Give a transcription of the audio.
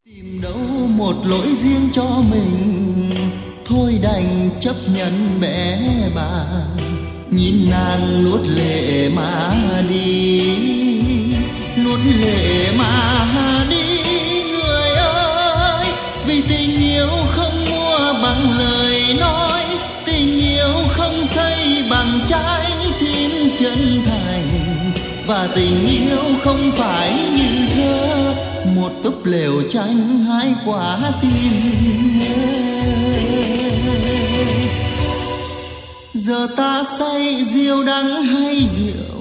Tìm đâu một lỗi riêng cho mình, thôi đành chấp nhận bé bàng, nhìn nàng nuốt lệ mà đi, nuốt lệ mà đi. Người ơi, vì tình yêu không mua bằng lời nói, tình yêu không xây bằng trái tim chân thành, và tình yêu không phải như thơ, một túp lều tranh hai quả tim. Giờ ta say rượu đắng hay rượu